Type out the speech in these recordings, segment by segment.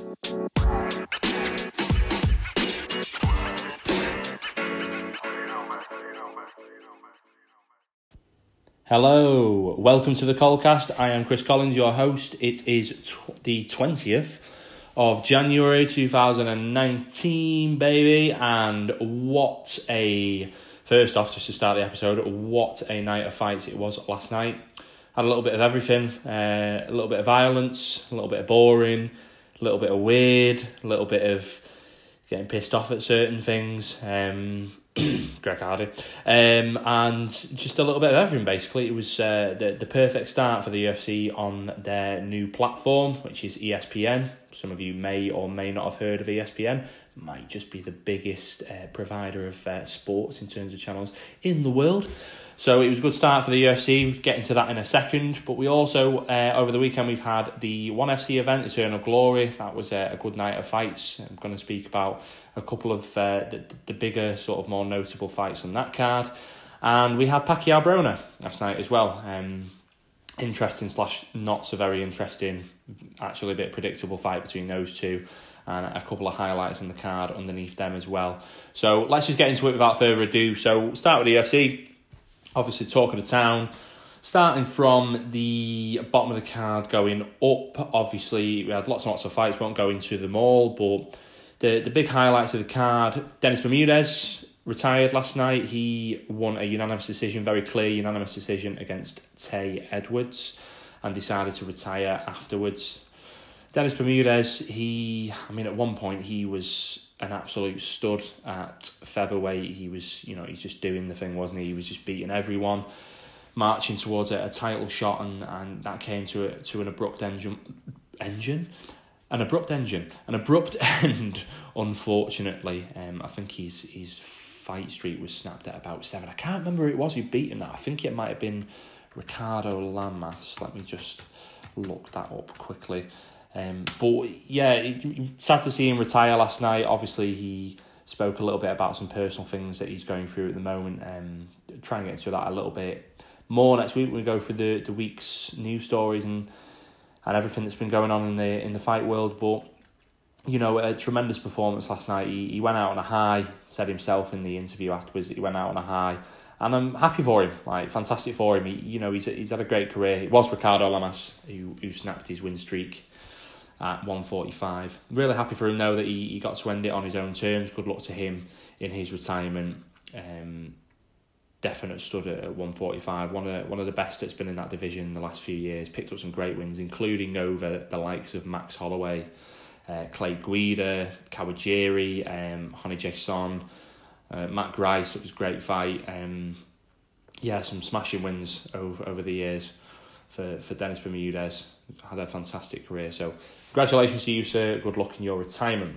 Hello, welcome to the Colecast. I am Chris Collins, your host. It is the 20th of January 2019, baby. And first off, just to start the episode, what a night of fights it was last night. Had a little bit of everything, a little bit of violence, a little bit of boring, a little bit of weird, a little bit of getting pissed off at certain things. Greg Hardy, and just a little bit of everything. Basically, it was the perfect start for the UFC on their new platform, which is ESPN. Some of you may or may not have heard of ESPN. Might just be the biggest provider of sports in terms of channels in the world. So it was a good start for the UFC. We'll get into that in a second. But we also, over the weekend, we've had the ONE FC event, Eternal Glory. That was a good night of fights. I'm going to speak about a couple of the bigger, sort of more notable fights on that card. And we had Pacquiao Broner last night as well. Interesting / not so very interesting, actually a bit predictable fight between those two. And a couple of highlights on the card underneath them as well. So let's just get into it without further ado. So start with the UFC. Obviously, talk of the town. Starting from the bottom of the card going up, obviously, we had lots and lots of fights. Won't go into them all, but the big highlights of the card, Dennis Bermudez retired last night. He won a unanimous decision, very clear unanimous decision against Tay Edwards, and decided to retire afterwards. Dennis Bermudez, at one point he was an absolute stud at featherweight. He was, he's just doing the thing, wasn't he? He was just beating everyone, marching towards a title shot, and that came to an abrupt end, unfortunately. I think his fight streak was snapped at about 7. I can't remember who it was who beat him that. I think it might have been Ricardo Lamas. Let me just look that up quickly. But yeah, sad to see him retire last night. Obviously, he spoke a little bit about some personal things that he's going through at the moment. Try and get into that a little bit more next week. We go through the week's news stories and everything that's been going on in the fight world. But a tremendous performance last night. He went out on a high. Said himself in the interview afterwards that he went out on a high. And I'm happy for him, fantastic for him. He's had a great career. It was Ricardo Lamas who snapped his win streak at 145. Really happy for him, though, that he got to end it on his own terms. Good luck to him in his retirement. Definite stud at 145. One of the best that's been in that division in the last few years. Picked up some great wins, including over the likes of Max Holloway, Clay Guida, Kawajiri, Honey Jason, Matt Grice. It was a great fight. Some smashing wins over the years for Dennis Bermudez. Had a fantastic career. So congratulations to you, sir. Good luck in your retirement.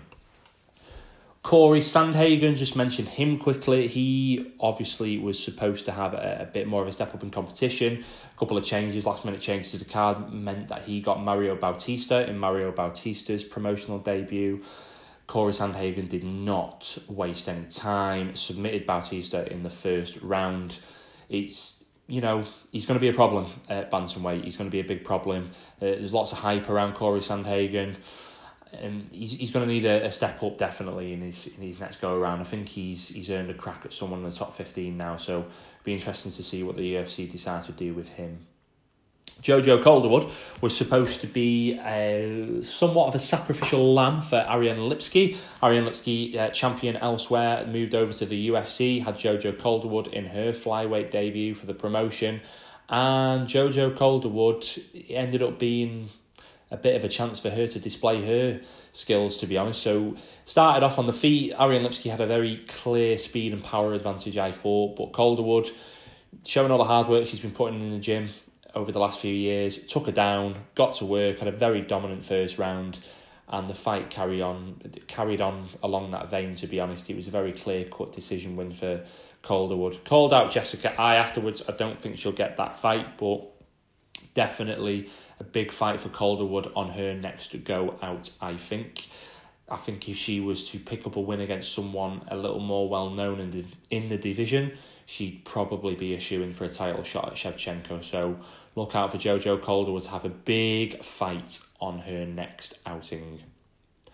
Corey Sandhagen, just mentioned him quickly. He obviously was supposed to have a bit more of a step up in competition. A couple of changes, last minute changes to the card meant that he got Mario Bautista in Mario Bautista's promotional debut. Corey Sandhagen did not waste any time, submitted Bautista in the first round. He's going to be a problem at bantamweight. He's going to be a big problem. There's lots of hype around Corey Sandhagen. He's going to need a step up definitely in his next go around. I think he's earned a crack at someone in the top 15 now, so it'll be interesting to see what the UFC decides to do with him. Jojo Calderwood was supposed to be somewhat of a sacrificial lamb for Ariane Lipski. Ariane Lipski, champion elsewhere, moved over to the UFC, had Jojo Calderwood in her flyweight debut for the promotion, and Jojo Calderwood ended up being a bit of a chance for her to display her skills, to be honest. So started off on the feet. Ariane Lipski had a very clear speed and power advantage, I thought, but Calderwood, showing all the hard work she's been putting in the gym over the last few years, took her down, got to work, had a very dominant first round, and the fight carried on along that vein, to be honest. It was a very clear-cut decision win for Calderwood. Called out Jessica Eye afterwards. I don't think she'll get that fight, but definitely a big fight for Calderwood on her next go out, I think. I think if she was to pick up a win against someone a little more well-known in the division, she'd probably be a shoo-in for a title shot at Shevchenko. So look out for Jojo Calderwood to have a big fight on her next outing.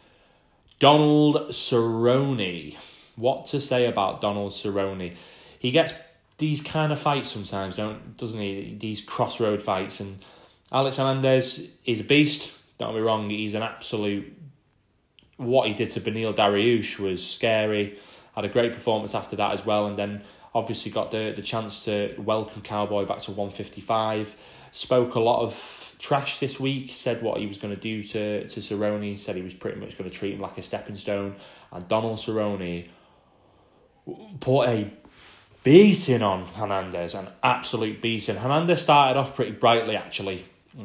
Donald Cerrone. What to say about Donald Cerrone? He gets these kind of fights sometimes, doesn't he? These crossroad fights. And Alex Hernandez is a beast. Don't get me wrong, he's an absolute... What he did to Beneil Dariush was scary. Had a great performance after that as well. And then obviously got the chance to welcome Cowboy back to 155. Spoke a lot of trash this week. Said what he was going to do to Cerrone. Said he was pretty much going to treat him like a stepping stone. And Donald Cerrone put a beating on Hernandez. An absolute beating. Hernandez started off pretty brightly, actually.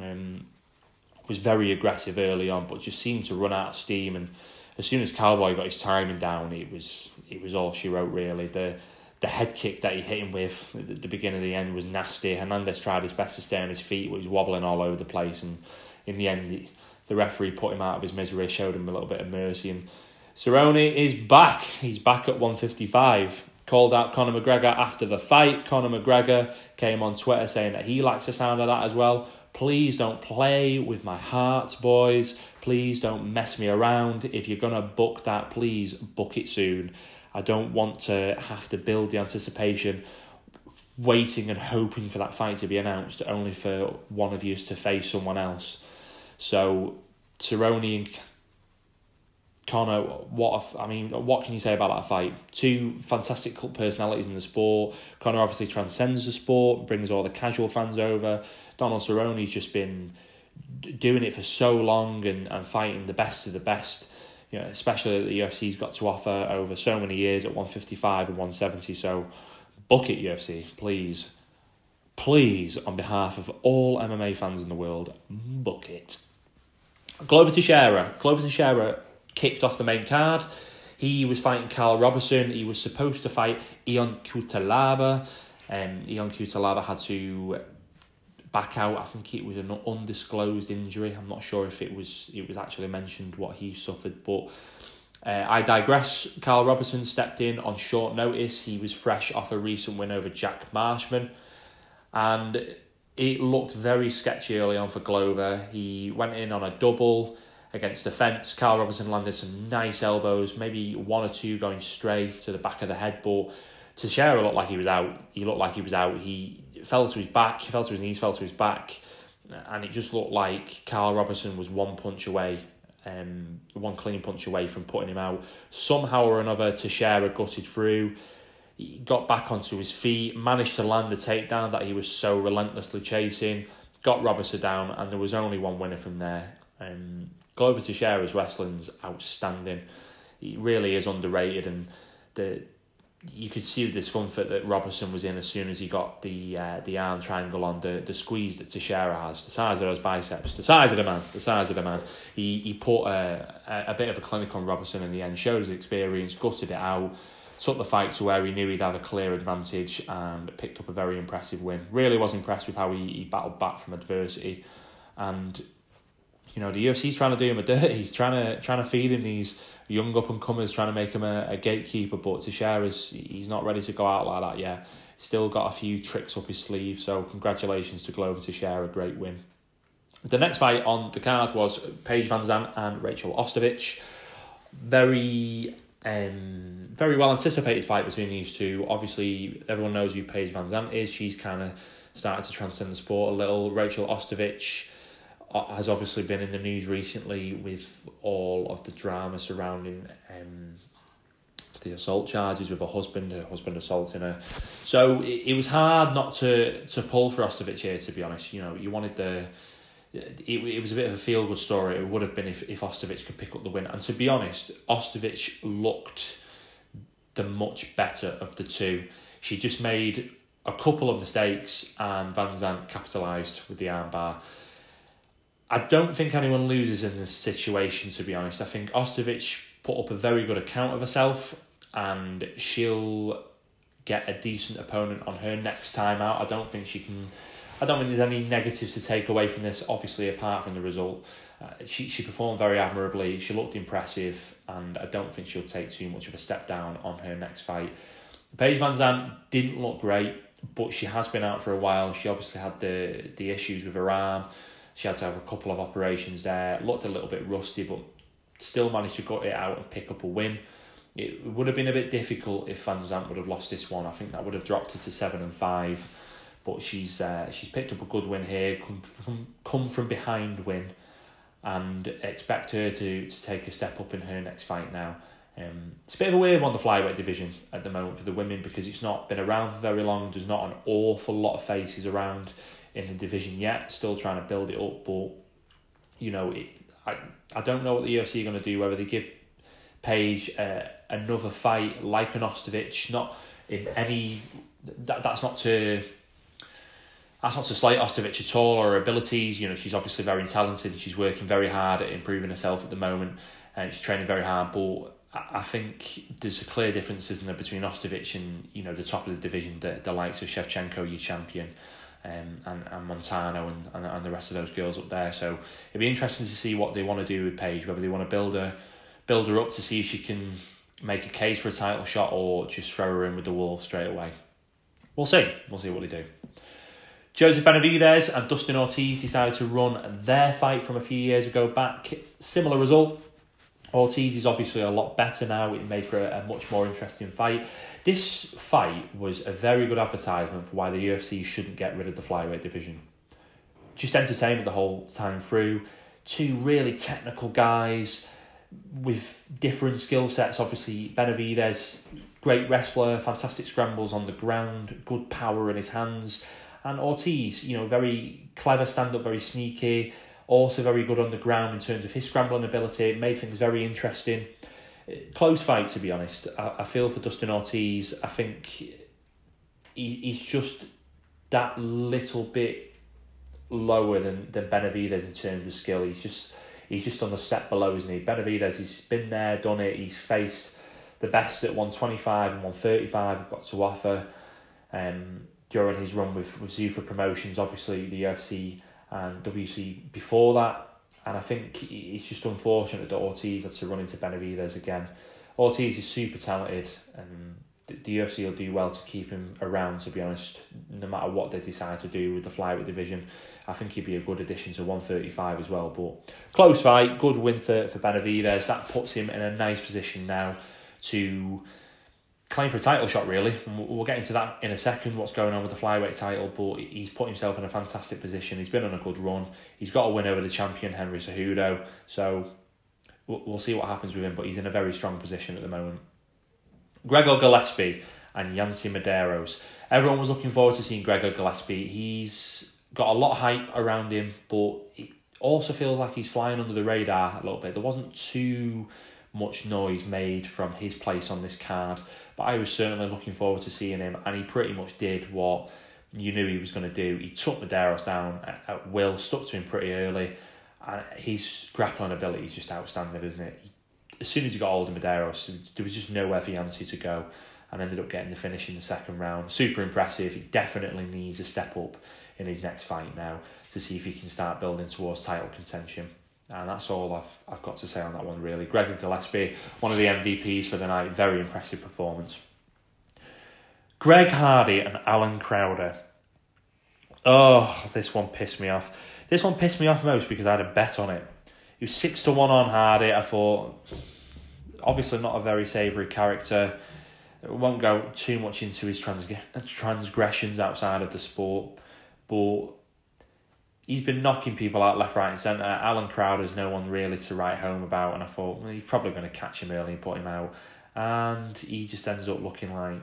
Was very aggressive early on, but just seemed to run out of steam. And as soon as Cowboy got his timing down, it was all she wrote, really. The head kick that he hit him with at the beginning of the end was nasty. Hernandez tried his best to stay on his feet, but he was wobbling all over the place. And in the end, the referee put him out of his misery, showed him a little bit of mercy. And Cerrone is back. He's back at 155. Called out Conor McGregor after the fight. Conor McGregor came on Twitter saying that he likes the sound of that as well. Please don't play with my heart, boys. Please don't mess me around. If you're going to book that, please book it soon. I don't want to have to build the anticipation, waiting and hoping for that fight to be announced, only for one of you to face someone else. So, Cerrone and Conor, what can you say about that fight? Two fantastic personalities in the sport. Conor obviously transcends the sport, brings all the casual fans over. Donald Cerrone's just been doing it for so long and fighting the best of the best, you know, especially that the UFC's got to offer over so many years at 155 and 170. So book it, UFC, please. Please, on behalf of all MMA fans in the world, book it. Glover Teixeira kicked off the main card. He was fighting Carl Robertson. He was supposed to fight Ion Cutelaba. Ion Cutelaba had to back out. I think it was an undisclosed injury. I'm not sure if it was actually mentioned what he suffered, but I digress. Carl Robertson stepped in on short notice. He was fresh off a recent win over Jack Marshman, and it looked very sketchy early on for Glover. He went in on a double against the fence. Carl Robertson landed some nice elbows, maybe one or two going straight to the back of the head, but Teixeira looked like he was out. He fell to his back, he fell to his knees, fell to his back, and it just looked like Carl Robertson was one clean punch away from putting him out. Somehow or another, Teixeira gutted through. He got back onto his feet, managed to land the takedown that he was so relentlessly chasing, got Robertson down, and there was only one winner from there. Glover Teixeira's wrestling's outstanding. He really is underrated, and you could see the discomfort that Robertson was in as soon as he got the arm triangle on, the squeeze that Teixeira has, the size of those biceps, the size of the man. He put a bit of a clinic on Robertson in the end, showed his experience, gutted it out, took the fight to where he knew he'd have a clear advantage and picked up a very impressive win. Really was impressed with how he battled back from adversity. And you know, the UFC's trying to do him a dirty. He's trying to feed him these young up-and-comers, trying to make him a gatekeeper, but he's not ready to go out like that yet. Still got a few tricks up his sleeve, so congratulations to Glover Teixeira, a great win. The next fight on the card was Paige VanZant and Rachel Ostovich. Very well anticipated fight between these two. Obviously, everyone knows who Paige VanZant is. She's kind of started to transcend the sport a little. Rachel Ostovich has obviously been in the news recently with all of the drama surrounding the assault charges with her husband assaulting her. So it was hard not to pull for Ostovich here, to be honest. You know, you wanted it was a bit of a feel-good story. It would have been if Ostovich could pick up the win. And to be honest, Ostovich looked the much better of the two. She just made a couple of mistakes and VanZant capitalised with the armbar. I don't think anyone loses in this situation, to be honest. I think Ostovich put up a very good account of herself and she'll get a decent opponent on her next time out. I don't think there's any negatives to take away from this, obviously, apart from the result. She performed very admirably. She looked impressive, and I don't think she'll take too much of a step down on her next fight. Paige VanZant didn't look great, but she has been out for a while. She obviously had the issues with her arm. She had to have a couple of operations there. Looked a little bit rusty, but still managed to gut it out and pick up a win. It would have been a bit difficult if Van Zandt would have lost this one. I think that would have dropped her to 7-5. But she's picked up a good win here, come from behind win, and expect her to take a step up in her next fight now. It's a bit of a weird one, the flyweight division at the moment for the women, because it's not been around for very long. There's not an awful lot of faces around in the division yet. Still trying to build it up, but you know, I don't know what the UFC are going to do. Whether they give Paige another fight like an Ostovich, not in any. That's not to slight Ostovich at all, or her abilities. You know, she's obviously very talented and she's working very hard at improving herself at the moment, and she's training very hard. But I think there's a clear difference, isn't there, between Ostovich and, you know, the top of the division, the likes of Shevchenko, your champion, and Montano and the rest of those girls up there. So it'd be interesting to see what they want to do with Paige, whether they want to build her up to see if she can make a case for a title shot or just throw her in with the Wolves straight away. We'll see what they do. Joseph Benavidez and Dustin Ortiz decided to run their fight from a few years ago back. Similar result. Ortiz is obviously a lot better now. It made for a much more interesting fight. This fight was a very good advertisement for why the UFC shouldn't get rid of the flyweight division. Just entertainment the whole time through. Two really technical guys with different skill sets. Obviously, Benavidez, great wrestler, fantastic scrambles on the ground, good power in his hands. And Ortiz, you know, very clever stand-up, very sneaky, also very good on the ground in terms of his scrambling ability. It made things very interesting. Close fight, to be honest. I feel for Dustin Ortiz. I think he's just that little bit lower than Benavidez in terms of skill. He's just on the step below, isn't he? Benavidez, he's been there, done it. He's faced the best at 125 and 135 have got to offer. During his run with Zuffa Promotions, obviously the UFC and WC before that. And I think it's just unfortunate that Ortiz had to run into Benavidez again. Ortiz is super talented, and the UFC will do well to keep him around, to be honest, no matter what they decide to do with the flyweight division. I think he'd be a good addition to 135 as well. But close fight, good win for Benavidez. That puts him in a nice position now to claim for a title shot, really. And we'll get into that in a second, what's going on with the flyweight title, but he's put himself in a fantastic position. He's been on a good run. He's got a win over the champion, Henry Cejudo, so we'll see what happens with him, but he's in a very strong position at the moment. Gregor Gillespie and Yancy Medeiros. Everyone was looking forward to seeing Gregor Gillespie. He's got a lot of hype around him, but it also feels like he's flying under the radar a little bit. There wasn't too much noise made from his place on this card, but I was certainly looking forward to seeing him, and he pretty much did what you knew he was going to do. He took Medeiros down at will, stuck to him pretty early, and his grappling ability is just outstanding, isn't it? As soon as he got hold of Medeiros, there was just nowhere for Yancy to go, and ended up getting the finish in the second round. Super impressive. He definitely needs a step up in his next fight now to see if he can start building towards title contention. And that's all I've got to say on that one, really. Gregor Gillespie, one of the MVPs for the night. Very impressive performance. Greg Hardy and Alan Crowder. Oh, this one pissed me off. This one pissed me off most because I had a bet on it. It was 6-1 on Hardy. I thought, obviously not a very savoury character. Won't go too much into his transgressions outside of the sport, but he's been knocking people out left, right and centre. Alan Crowder's no one really to write home about, and I thought, well, he's probably going to catch him early and put him out. And he just ends up looking like...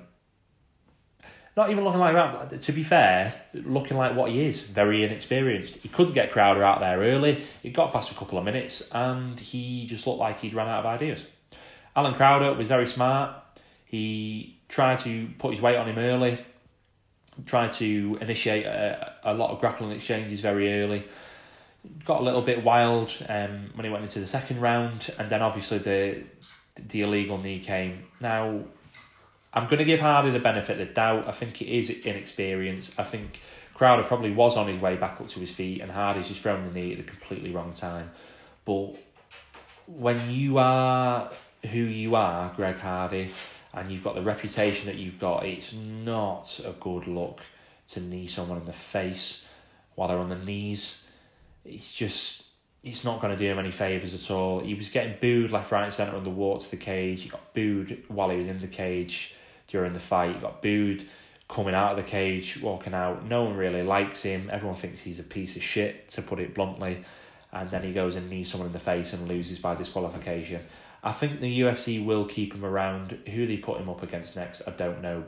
Not even looking like that, to be fair, looking like what he is, very inexperienced. He couldn't get Crowder out there early. It got past a couple of minutes, and he just looked like he'd run out of ideas. Alan Crowder was very smart. He tried to put his weight on him early, tried to initiate a lot of grappling exchanges very early. Got a little bit wild when he went into the second round, and then obviously the illegal knee came. Now, I'm going to give Hardy the benefit of the doubt. I think it is inexperience. I think Crowder probably was on his way back up to his feet, and Hardy's just thrown the knee at the completely wrong time. But when you are who you are, Greg Hardy, and you've got the reputation that you've got, it's not a good look to knee someone in the face while they're on the knees. It's just it's not going to do him any favours at all. He was getting booed left, right and centre on the walk to the cage. He got booed while he was in the cage during the fight. He got booed coming out of the cage, walking out. No one really likes him. Everyone thinks he's a piece of shit, to put it bluntly. And then he goes and knees someone in the face and loses by disqualification. I think the UFC will keep him around. Who they put him up against next, I don't know.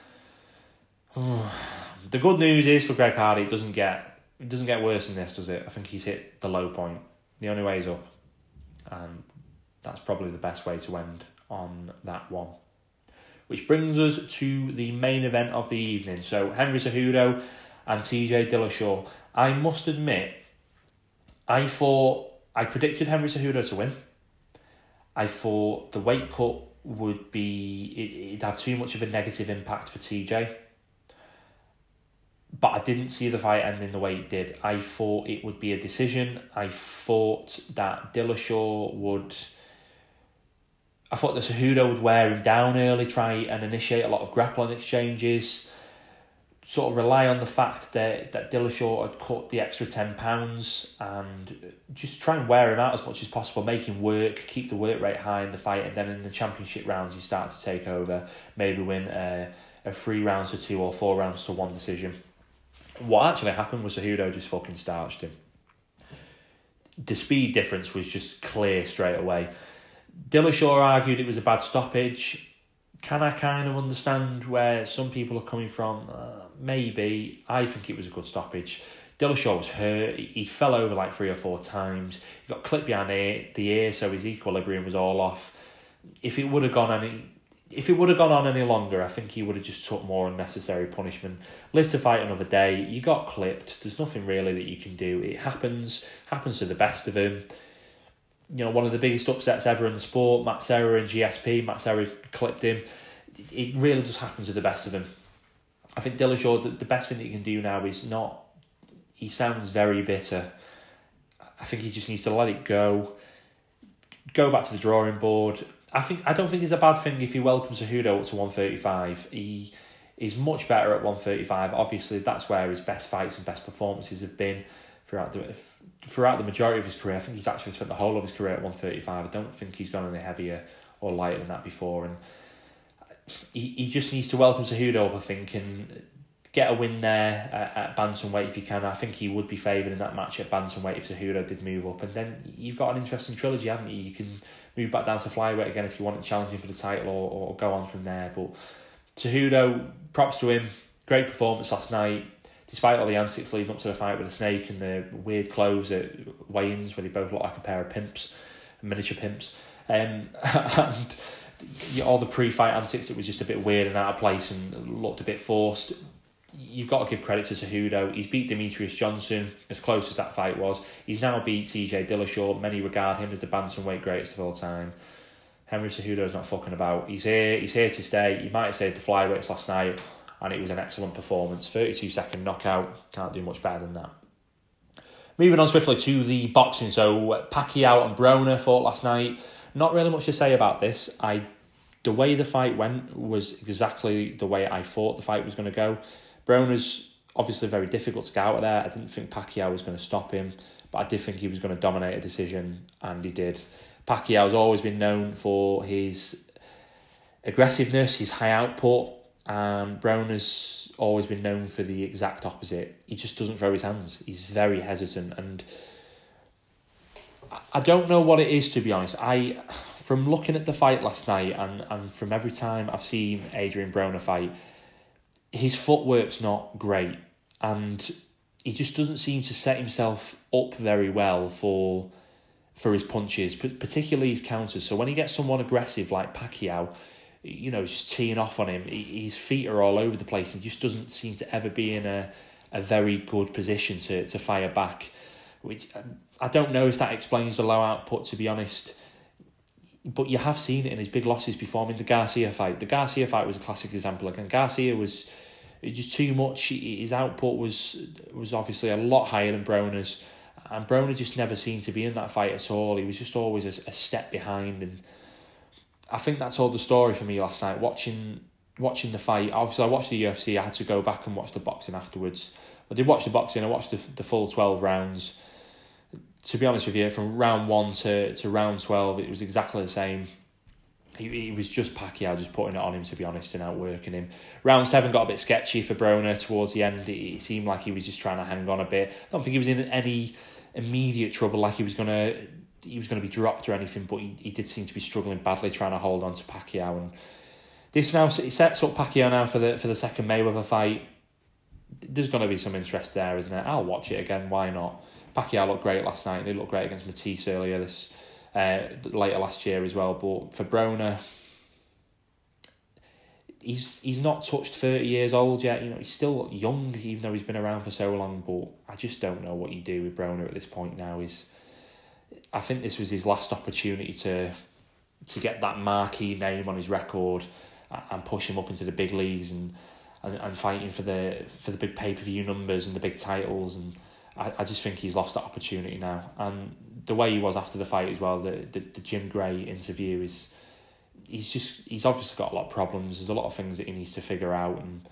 But the good news is for Greg Hardy, it doesn't get worse than this, does it? I think he's hit the low point. The only way is up. And that's probably the best way to end on that one. Which brings us to the main event of the evening. So Henry Cejudo and TJ Dillashaw. I must admit, I predicted Henry Cejudo to win. I thought the weight cut would be... It'd have too much of a negative impact for TJ. But I didn't see the fight ending the way it did. I thought it would be a decision. I thought that Dillashaw would... I thought that Cejudo would wear him down early, try and initiate a lot of grappling exchanges, sort of rely on the fact that Dillashaw had cut the extra 10 pounds and just try and wear him out as much as possible, make him work, keep the work rate high in the fight, and then in the championship rounds you start to take over, maybe win a 3 rounds to 2 or 4 rounds to 1 decision. What actually happened was Cejudo just fucking starched him. The speed difference was just clear straight away. Dillashaw argued it was a bad stoppage. Can I kind of understand where some people are coming from? Maybe. I think it was a good stoppage. Dillashaw was hurt. He fell over like 3 or 4 times. He got clipped behind the ear, so his equilibrium was all off. If it would have gone on any longer, I think he would have just took more unnecessary punishment. Live to fight another day. You got clipped. There's nothing really that you can do. It happens to the best of them. You know, one of the biggest upsets ever in the sport, Matt Serra and GSP. Matt Serra clipped him. It really just happens to the best of them. I think Dillashaw, the best thing that he can do now is not... He sounds very bitter. I think he just needs to let it go. Go back to the drawing board. I don't think it's a bad thing if he welcomes Cejudo up to 135. He is much better at 135. Obviously, that's where his best fights and best performances have been throughout the majority of his career. I think he's actually spent the whole of his career at 135. I don't think he's gone any heavier or lighter than that before. And he just needs to welcome Cejudo up, I think, and get a win there at bantamweight if he can. I think he would be favoured in that match at bantamweight if Cejudo did move up. And then you've got an interesting trilogy, haven't you? You can move back down to flyweight again if you want to challenge him for the title or go on from there. But Cejudo, props to him. Great performance last night. Despite all the antics leading up to the fight with the snake and the weird clothes at weigh-ins where they both look like a pair of pimps, miniature pimps. And all the pre-fight antics, it was just a bit weird and out of place and looked a bit forced. You've got to give credit to Cejudo. He's beat Demetrius Johnson, as close as that fight was. He's now beat TJ Dillashaw. Many regard him as the bantamweight greatest of all time. Henry Cejudo's not fucking about. He's here to stay. He might have saved the flyweights last night, and it was an excellent performance. 32-second knockout. Can't do much better than that. Moving on swiftly to the boxing. So Pacquiao and Broner fought last night. Not really much to say about this. The way the fight went was exactly the way I thought the fight was going to go. Broner's obviously very difficult to get out of there. I didn't think Pacquiao was going to stop him, but I did think he was going to dominate a decision, and he did. Pacquiao's always been known for his aggressiveness, his high output, and Broner's always been known for the exact opposite. He just doesn't throw his hands. He's very hesitant, and I don't know what it is, to be honest. From looking at the fight last night and from every time I've seen Adrian Broner fight, his footwork's not great, and he just doesn't seem to set himself up very well for his punches, particularly his counters. So when he gets someone aggressive like Pacquiao, just teeing off on him, his feet are all over the place. He just doesn't seem to ever be in a very good position to fire back, which I don't know if that explains the low output, to be honest. But you have seen it in his big losses before. I mean, the Garcia fight. The Garcia fight was a classic example. Again, Garcia was just too much. His output was obviously a lot higher than Broner's. And Broner just never seemed to be in that fight at all. He was just always a step behind. And I think that's all the story for me last night. Watching the fight. Obviously, I watched the UFC. I had to go back and watch the boxing afterwards. I did watch the boxing. I watched the full 12 rounds. to be honest with you, from round 1 to round 12, it was exactly the same. He was just Pacquiao just putting it on him, to be honest, and outworking him. Round 7 got a bit sketchy for Broner towards the end. It seemed like he was just trying to hang on a bit. I don't think he was in any immediate trouble, like he was gonna be dropped or anything, but he did seem to be struggling badly trying to hold on to Pacquiao. And this now it sets up Pacquiao now for the second Mayweather fight. There's going to be some interest there, isn't there? I'll watch it again. Why not? Pacquiao looked great last night. He looked great against Matisse earlier later last year as well. But for Broner, he's not touched 30 years old yet. He's still young, even though he's been around for so long. But I just don't know what you do with Broner at this point now. I think this was his last opportunity to get that marquee name on his record and push him up into the big leagues and fighting for the big pay-per-view numbers and the big titles. And I just think he's lost that opportunity now. And the way he was after the fight as well, the Jim Gray interview he's obviously got a lot of problems. There's a lot of things that he needs to figure out, and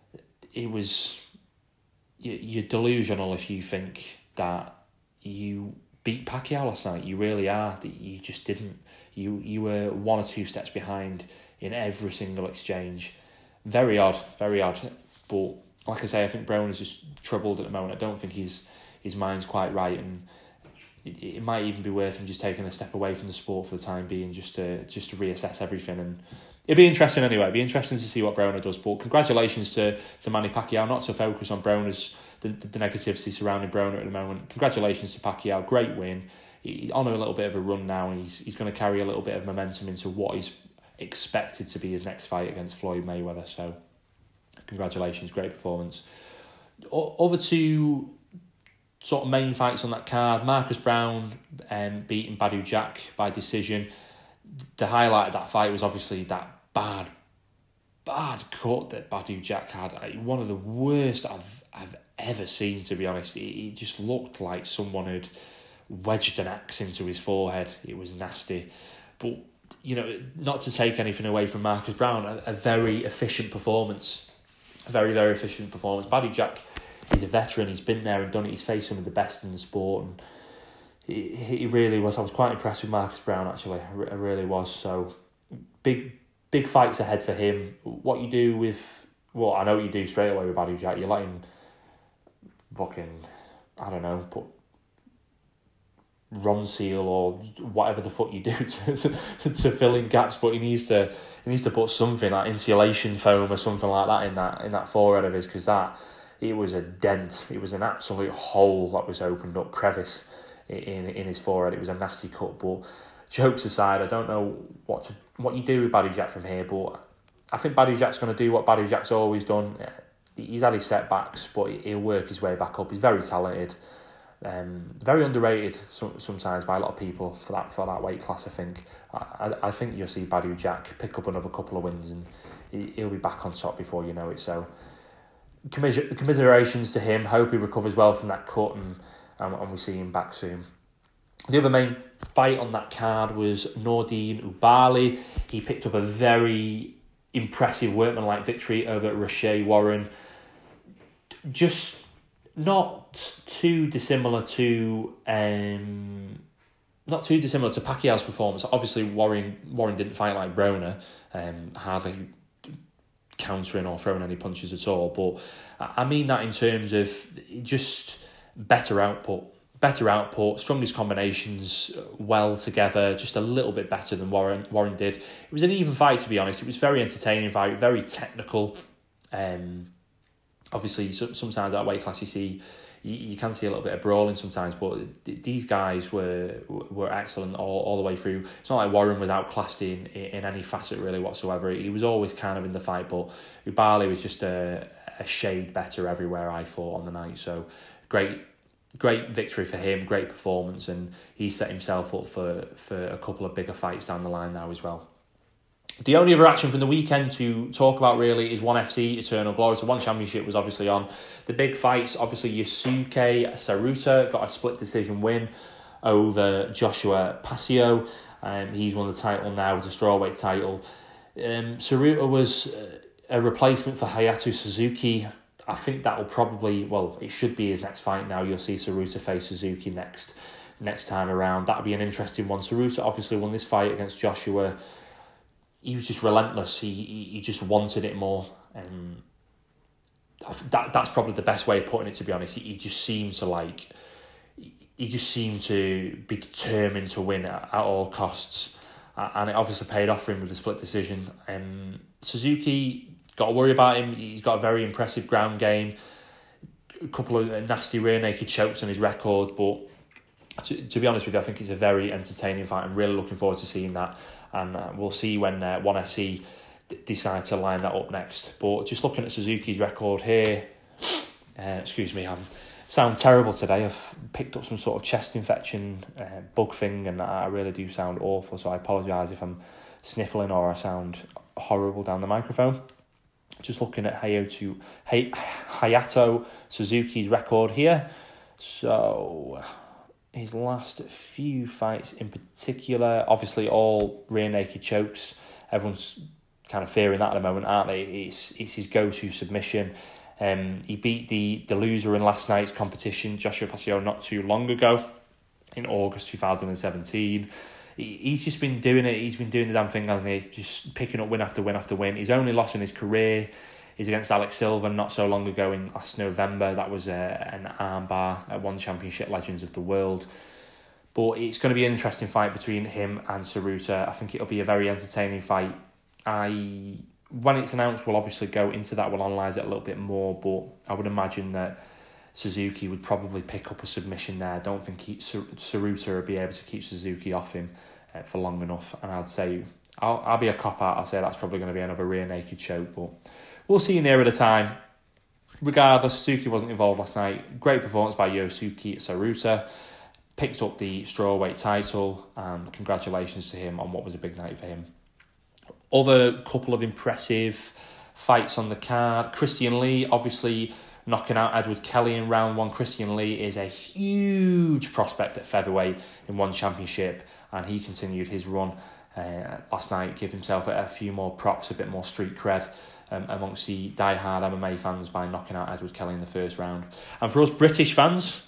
you're delusional if you think that you beat Pacquiao last night. You really are. That you just didn't. You were 1 or 2 steps behind in every single exchange. Very odd. But like I say, I think Broner's just troubled at the moment. I don't think his mind's quite right, and it might even be worth him just taking a step away from the sport for the time being, just to reassess everything. And it'd be interesting anyway. It'd be interesting to see what Broner does. But congratulations to Manny Pacquiao. Not to focus on Broner's the negativity surrounding Broner at the moment. Congratulations to Pacquiao. Great win. He's on a little bit of a run now, and he's going to carry a little bit of momentum into what is expected to be his next fight against Floyd Mayweather. So congratulations, great performance. Over two sort of main fights on that card, Marcus Browne beating Badou Jack by decision. The highlight of that fight was obviously that bad cut that Badou Jack had. One of the worst I've ever seen, to be honest. It just looked like someone had wedged an axe into his forehead. It was nasty. But, not to take anything away from Marcus Browne, a very efficient performance. A very, very efficient performance. Badou Jack is a veteran. He's been there and done it. He's faced some of the best in the sport. And he really was. I was quite impressed with Marcus Browne, actually. I really was. So, big fights ahead for him. What you do with... Well, I know what you do straight away with Badou Jack. You let him fucking... I don't know, put Ron Seal or whatever the fuck you do to fill in gaps, but he needs to put something like insulation foam or something like that in that forehead of his, because it was a dent. It was an absolute hole that was opened up, crevice in his forehead. It was a nasty cut. But jokes aside, I don't know what you do with Badou Jack from here, but I think Badou Jack's going to do what Badou Jack's always done. He's had his setbacks, but he'll work his way back up. He's very talented. Very underrated sometimes by a lot of people for that weight class. I think I think you'll see Badou Jack pick up another couple of wins and he'll be back on top before you know it. So commiserations to him. Hope he recovers well from that cut and we see him back soon. The other main fight on that card was Nordine Oubaali. He picked up a very impressive workmanlike victory over Rau'shee Warren. Just not too dissimilar to Pacquiao's performance. Obviously, Warren didn't fight like Broner, hardly countering or throwing any punches at all. But I mean that in terms of just better output, strongest combinations, well together, just a little bit better than Warren did. It was an even fight, to be honest. It was very entertaining fight, very technical. Obviously, sometimes that weight class you can see a little bit of brawling sometimes, but these guys were excellent all the way through. It's not like Warren was outclassed in any facet really whatsoever. He was always kind of in the fight, but Oubaali was just a shade better everywhere, I thought, on the night. So great victory for him, great performance, and he set himself up for a couple of bigger fights down the line now as well. The only other action from the weekend to talk about really is ONE FC Eternal Glory. So ONE Championship was obviously on. The big fights, obviously Yusuke Saruta got a split decision win over Joshua Pasio. He's won the title now, the strawweight title. Saruta was a replacement for Hayato Suzuki. I think that will probably, it should be his next fight now. You'll see Saruta face Suzuki next. next time around. That'll be an interesting one. Tsuruta obviously won this fight against Joshua. He was just relentless. He just wanted it more. That's probably the best way of putting it, to be honest. He just seemed to be determined to win at all costs. And it obviously paid off for him with the split decision. Suzuki, got to worry about him. He's got a very impressive ground game. A couple of nasty rear naked chokes on his record. But to be honest with you, I think it's a very entertaining fight. I'm really looking forward to seeing that. And we'll see when ONE FC decide to line that up next. But just looking at Suzuki's record here, excuse me, I sound terrible today. I've picked up some sort of chest infection, bug thing, and I really do sound awful, so I apologise if I'm sniffling or I sound horrible down the microphone. Just looking at Hayato Suzuki's record here. So his last few fights in particular, obviously all rear naked chokes. Everyone's kind of fearing that at the moment, aren't they? It's his go-to submission. He beat the loser in last night's competition, Joshua Pasio, not too long ago, in August 2017. He's just been doing it. He's been doing the damn thing, hasn't he? Just picking up win after win after win. His only loss in his career is against Alex Silva not so long ago in last November. That was an armbar at One Championship Legends of the World. But it's going to be an interesting fight between him and Tsuruta. I think it'll be a very entertaining fight. When it's announced, we'll obviously go into that. We'll analyse it a little bit more, but I would imagine that Suzuki would probably pick up a submission there. I don't think Tsuruta would be able to keep Suzuki off him for long enough. And I'd say, I'll be a cop-out. I'll say that's probably going to be another rear naked choke, but we'll see nearer the time. Regardless, Suzuki wasn't involved last night. Great performance by Yosuke Tsuruta. Picked up the strawweight title, and congratulations to him on what was a big night for him. Other couple of impressive fights on the card. Christian Lee, obviously knocking out Edward Kelly in round one. Christian Lee is a huge prospect at featherweight in One Championship, and he continued his run last night, give himself a few more props, a bit more street cred amongst the die-hard MMA fans by knocking out Edward Kelly in the first round. And for us British fans,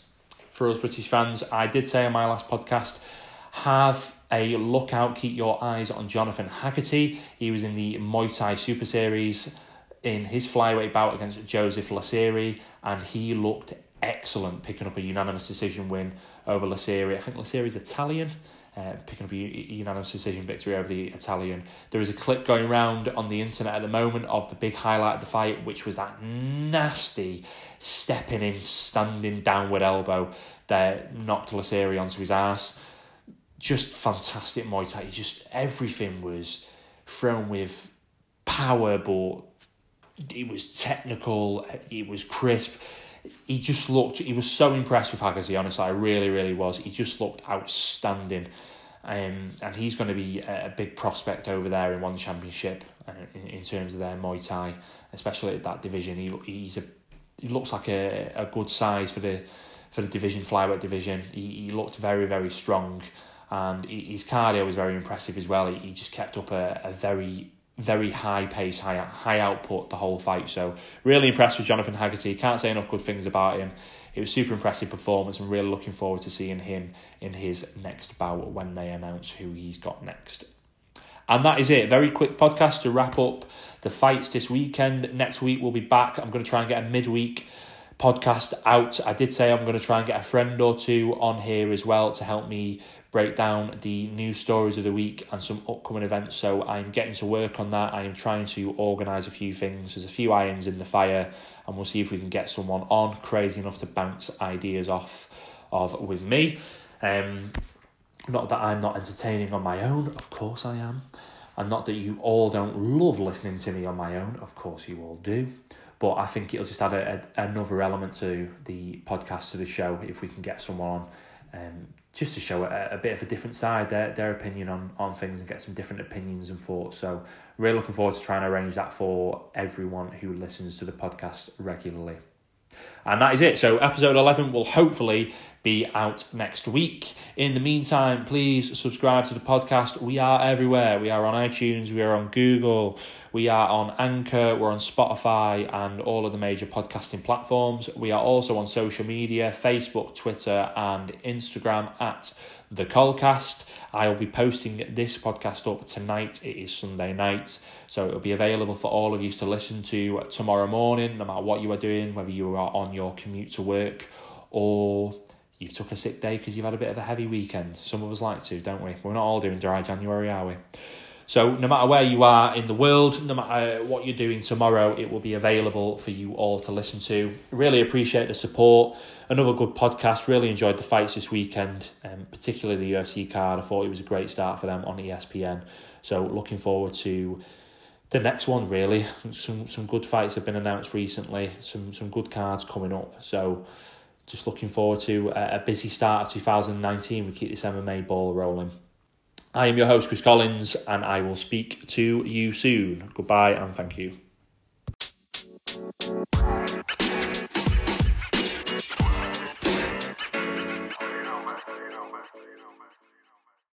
I did say on my last podcast, have a look out, keep your eyes on Jonathan Haggerty. He was in the Muay Thai Super Series in his flyweight bout against Joseph Lasseri, and he looked excellent, picking up a unanimous decision win over Lasseri. I think Lasseri's Italian, picking up a unanimous decision victory over the Italian. There is a clip going around on the internet at the moment of the big highlight of the fight, which was that nasty stepping in, standing downward elbow that knocked Lasseri onto his arse. Just fantastic Muay Thai. Just everything was thrown with power, but it was technical. It was crisp. He was so impressed with Haggerty, honestly. I really, really was. He just looked outstanding. And he's going to be a big prospect over there in One Championship in terms of their Muay Thai, especially at that division. He looks like a good size for the division, flyweight division. He looked very, very strong. And his cardio was very impressive as well. He just kept up a very, very high pace, high output the whole fight. So really impressed with Jonathan Haggerty. Can't say enough good things about him. It was super impressive performance, and really looking forward to seeing him in his next bout when they announce who he's got next. And that is it. Very quick podcast to wrap up the fights this weekend. Next week we'll be back. I'm going to try and get a midweek podcast out. I did say I'm going to try and get a friend or two on here as well to help me break down the news stories of the week and some upcoming events. So I'm getting to work on that. I am trying to organise a few things. There's a few irons in the fire, and we'll see if we can get someone on crazy enough to bounce ideas off of with me. Not that I'm not entertaining on my own, of course I am. And not that you all don't love listening to me on my own, of course you all do. But I think it'll just add another element to the podcast, to the show, if we can get someone on, just to show a bit of a different side, their opinion on things, and get some different opinions and thoughts. So really looking forward to trying to arrange that for everyone who listens to the podcast regularly. And that is it. So episode 11 will hopefully be out next week. In the meantime, please subscribe to the podcast. We are everywhere. We are on iTunes, we are on Google, we are on Anchor, we're on Spotify and all of the major podcasting platforms. We are also on social media, Facebook, Twitter and Instagram at The Colcast. I will be posting this podcast up tonight. It is Sunday night, so it will be available for all of you to listen to tomorrow morning, no matter what you are doing, whether you are on your commute to work or you've took a sick day because you've had a bit of a heavy weekend. Some of us like to, don't we? We're not all doing dry January, are we? So no matter where you are in the world, no matter what you're doing tomorrow, it will be available for you all to listen to. Really appreciate the support. Another good podcast. Really enjoyed the fights this weekend, particularly the UFC card. I thought it was a great start for them on ESPN. So looking forward to the next one, really. Some good fights have been announced recently. Some good cards coming up. So just looking forward to a busy start of 2019. We keep this MMA ball rolling. I am your host, Chris Collins, and I will speak to you soon. Goodbye and thank you.